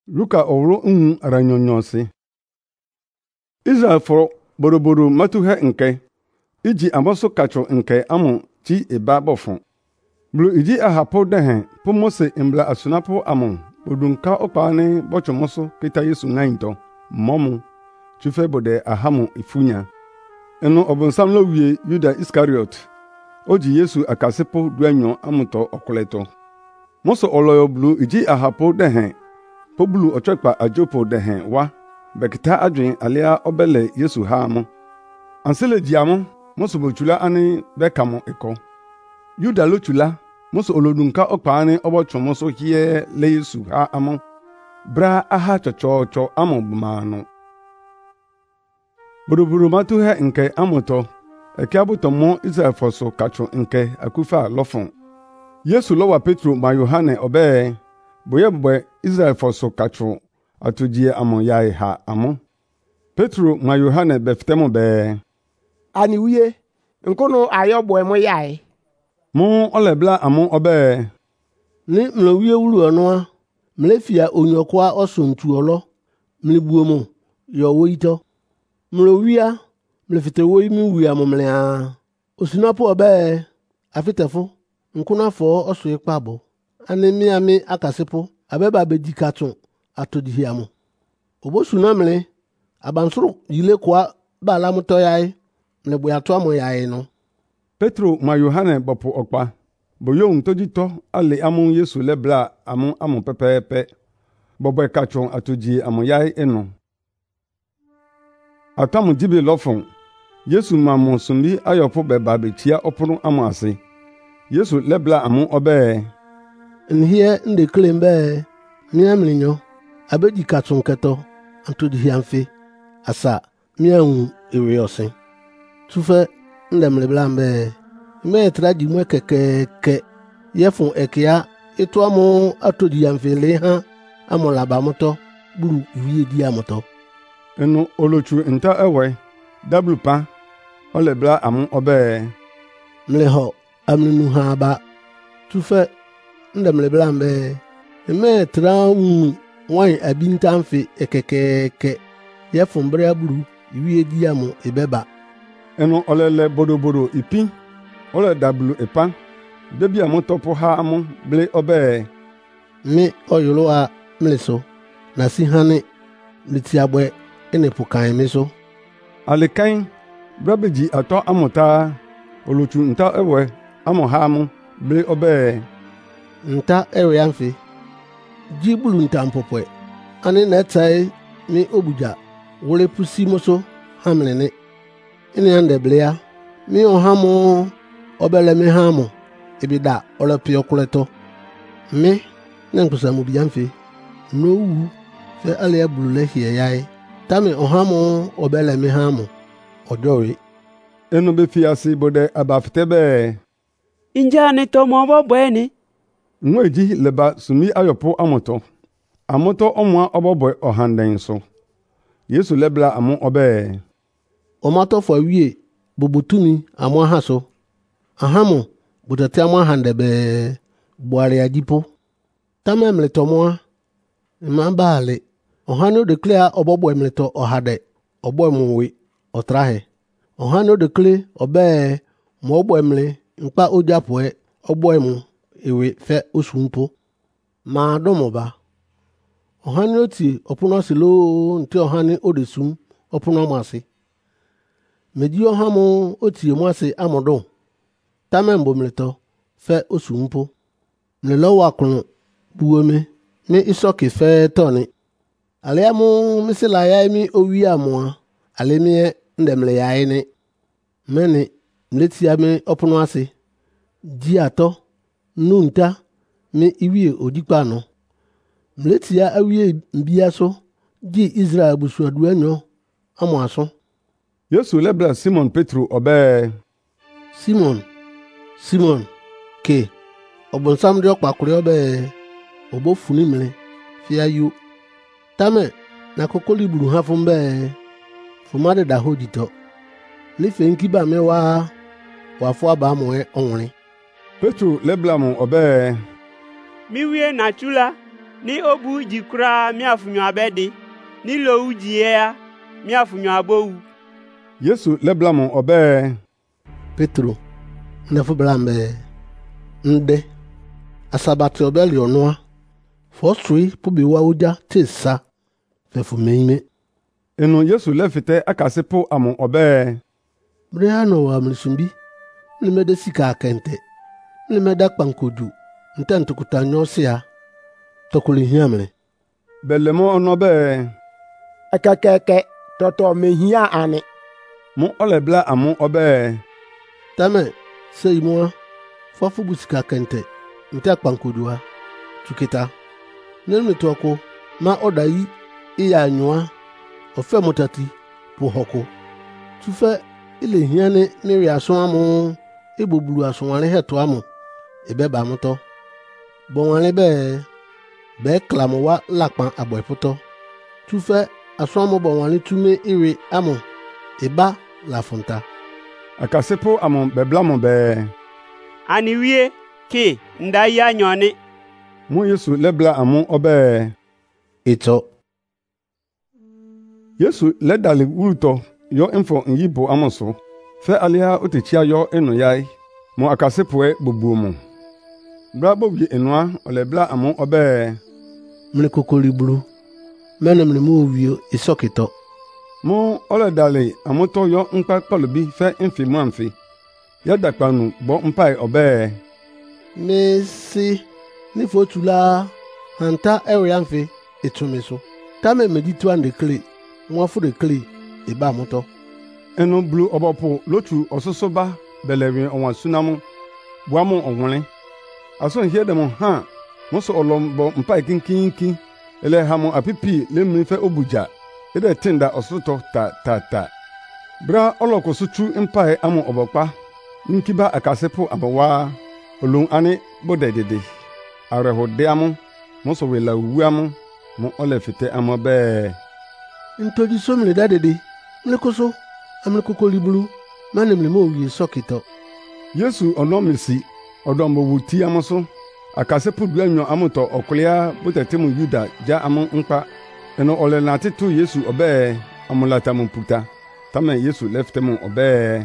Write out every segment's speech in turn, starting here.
Luka ɔworo aranyɔnyɔnse. Israel foro boroboro matuhe nke iji amoso kacho nke amo ti eba bofo. Blu iji ahapo dehe po Mose mbla asunapo amo odunka okpaane bocho moso kita Yesu ngainto momu tufe bode ahamu ifunya. Eno obonsam lo wie Yuda Iskariot oji Yesu akasepo duanyo amuto okuleto. Moso oloyo blu iji ahapo dehe po blu ochekpa ajopo dehe wa bekita adwen alia obele Yesu ha mo. Ansele diamo moso bochula ani bekamo eko. Yuda lo chula moso olodunka okpaane obocho moso hie le Yesu ha amo. Bra aha chocho amo bumano. Boroboro matuhe nke amoto ekiabuto mo Israel foso kacho nke akufa lofon. Yesu lowa Petro ma Yohane obe boye Israel foso kacho atujie amo yai ha amo. Petro ma Yohane beftemo be ani wiye nkono ayo boy mo yai mo olebla amo obe ni mlo wiye wulu ono mle fia onyokwa osuntu olo mle buomo yo woito mlo wiya mle fite wo mi wiya mo mle a osinapo obe afitefo nkuna fo oso ipabo ani mi ami akasepo abeba bedikatun atodihiamo obosuna mle abansuru yile kwa bala muto yai mle boyato amo yai no. Petro ma Yohane bopo okpa boyo ntojito ale amu Yesu lebla amu pepepe bobo kachon atoji amu yai eno. Atamu dibe lofon Yesu ma mo sumbi ayopo beba betia opono amu ase. Yesu lebla amu obe nhie nde klembe miamlinyo abedi kachon keto antodi amfe asa mian eweosin tufe ndemle blambe me tradi mwe keke yefun ekia etoamo atodi amfe le ha amola bamoto buru wiye di amoto eno olochu nta ewe dablupa olebla amu obe mleho amlinu ha ba tufe ndemle blambe me tramu wan abintamfe ekeke yefun bra buru wiye di amo ebeba eno olele bodobodo ipi ole dablu epa debi amu topo ha amu ble obe mi oyolo a mleso na si hane litiabwe ene pukan mi so alikan brabeji ato amuta olochu nta ewe amu ha amu ble obe nta ewe amfe jibulu nta mpopwe ani netai mi obuja wole pusi moso hamlene ini ande blea mi ohamo obele mi hamo ebida ole pio kuleto mi nenkusa mu biamfe no wu fe ale abulule hie yai tami ohamo obele mi hamo ojowe eno be fiasi bode abaftebe injani to mo bo bweni nweji leba sumi ayopo amoto omwa oboboy ohanden so Yesu lebla amu obe omato fo wie bobutumi amwa haso ahamo budate amwa handebe buare ajipo tamemle tomwa imambale ohano declare obobo emleto ohade obo muwe otrahe ohano declare obe mo obo emle npa ojapoe obo emu ewe fe osunpo ma domoba ohani oti opuno silo nti ohani odesum opuno masi meji ohamo oti mwase amodo tamembo mleto fe osumpo mlelo wakunu buome mi isoki fe toni aliamu misila ya mi owi amwa alemie ndemle ya ni meni mleti ya mi opuno ase ji ato nunta mi iwie odikpano mleti ya awie mbia so ji Israel busuadu enyo amwaso. Yesu lebla Simon Petro obe Simon ke obonsam de okpakure obe obo funi mle fia yu tame na kokoli buru ha fumbe fumade da hodito ni fenkiba me wa fo aba mo onwere Petro lebla mo obe mi wie na chula ni obu jikura miafunyo abedi ni lowu jia miafunyo abowu. Yesu lebla mo obe Petro ndefu blambe nde asabati obeli onua fosui pubiwa uja tesa fefu meime. enu Yesu lefite akase po amo obe Briano wa mlisumbi mlimede sika akente mlimeda kpankodu ntento kutanyo sia tokuli hiamre belemo onobe Ekekeke toto mehia ani. mo olebla amo obe tame seimwa fofu busika kente nte kpankudua tukita nenu toko ma odai iya nyua ofe motati po hoko tufe ile hiane neri aso amu ebobulu asonware heto amu ebeba muto bonware be klamowa lakpan aboiputo tufe aso amu bonware tume ire amu eba la funta akase po amo bebla mo be Ani wie ki nda ya nyoni. mo Yesu lebla amo obe ito Yesu ledali wuluto yo info nyibo amoso fe alia otechia yo enu yai mo akase poe bobuo mo bra bobi enua olebla amo obe mle kokoli blu mene mle mo wio isokito mo oledali amoto yo npa kpalobi fe infi mo amfi ya dakpanu bo mpai obe mesi ni fotula hanta ewiamfe etumiso tame meditu ande kle mwafu de kle eba moto enu blu obopo lotu ososoba belewi onwa sunamu buamu onwole aso hiedemo ha moso olombo mpai kinkinki ele hamo apipi lemni fe obuja ede tinda osoto ta bra olokosutu mpai amu obokpa nkiba akasepo abawa olun ani bodedede arehode amu moso wela wuamu mo olefite amu be ntoji so mle dadede mle koso amle kokoli blu mane mle mo wi sokito Yesu onomisi odombo wuti amuso akasepo duanyo amuto okolia botetemu Yuda ja amu nkpa eno ole na titu Yesu obe amulata mu puta tame Yesu leftemu obe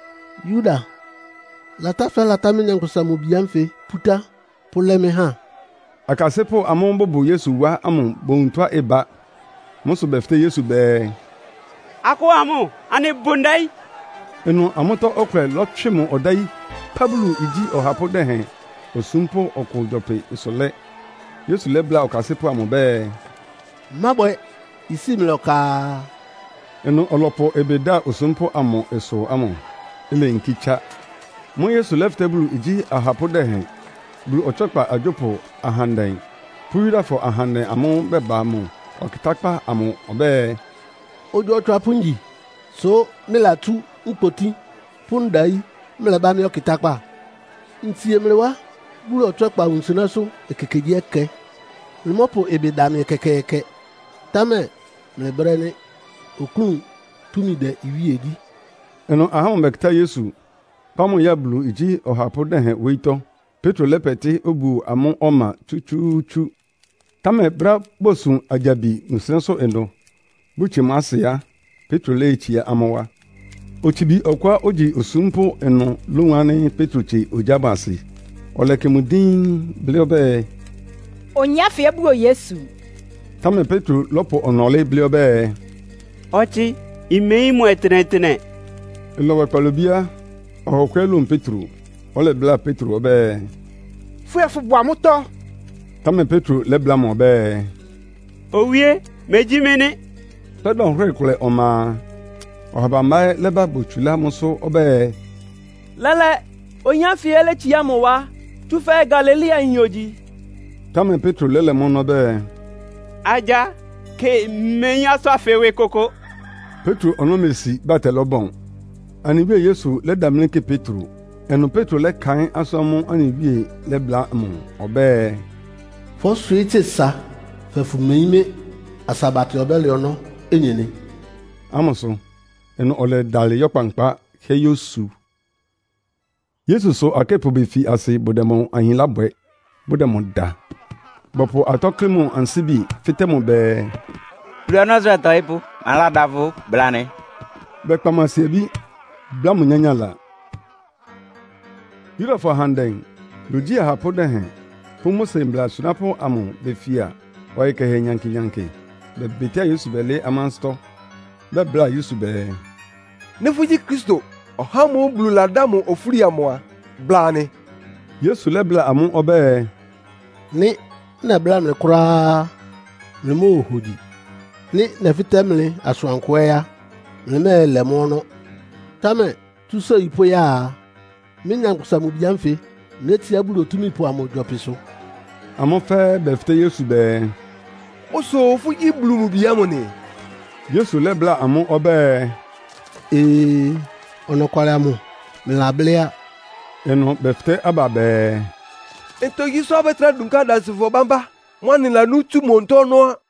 Yuda lata fe lata mi nyankusa mo biamfe puta poleme ha akasepo amu bobu Yesu wa amu bontwa eba moso befte Yesu be Ako amu ani bundai. enu amuto okre lotwemu odai pabulu iji ohapo dehe osumpo okojope isole Yesu lebla okasepo amu be maboy isi mloka enu olopo ebeda osumpo amu eso amu ile nkicha mo Yesu leftebulu iji ahapo dehe bulu ochokpa ajopo ahandan puyira for ahandan amu beba mu okitakpa amu obe ojo trapunji so milatu nkpoti pundai mleba mi okitakpa ntie mlewa buru otokpa unsuna so ekekeji eke limopo ebedami ekeke tame mlebrene okun tumide iwiedi enu ahamu bekta Yesu pamu ya bulu iji ohapo dehe weito Petro lepeti obu amu oma chuchuchu tame bra bosun ajabi nsenso endo buchi masia Petro leichi ya amowa ochibi okwa oji osumpo eno luwane Petro chi ojabasi olekemudin bliobe onyafe ebuo Yesu tame Petro lopo onole bliobe Ochi imei mo etene. lowe palobia okwelu Petro ole bla Petro obe Fuefu buamuto. tame Petro lebla mo obe Owie mejimene. pedon rekule oma ohaba leba bochula muso obe lele onyafe ele chiamo wa tufe Galilea inyoji tame Petro lele mono be Aja ke menya so afewe koko. Petro onomesi batelobon anibe Yesu le damleke Petro enu Petro le kan asomu anibe le bla mu obe fosui sa fefu meime asabati obele ono enyene amoso enu ole dali yokpankpa heyosu Yesu so akepo be fi ase bodemo ahin labwe bodemo da bɔpo atɔkle mu ansi bi fite mu bɛɛ. Blu Nazareth ipu, ala davu blane. Bɛkpamasie bi bla mu nyanya la. Yudafo handen, luji ahapo dehe, pu Mose mbla sunapo amu befia, waike he nyanki. Be betia Yesu bele amansto, be bla Yesu be. Ne fuji Kristo, ohamu blu la damu ofuri amoa, blane. Yesu le bla amu obe. Ni na bla me kura me mo hodi. Ni na fitemle aswankwe ya. Me me lemono. Tame tu so ipo ya. Me nyankusa mu biamfe. Ne ti abulo tumi po amojope so. Amo fe be fite Yesu be. Oso fuji blu mu biamo ni. Yesu le bla amu obe. Ono kwale amu. Me la blea. Eno be fite aba be. Ento yiso abetra dunka da sifo bamba. Mwani la nutu montono.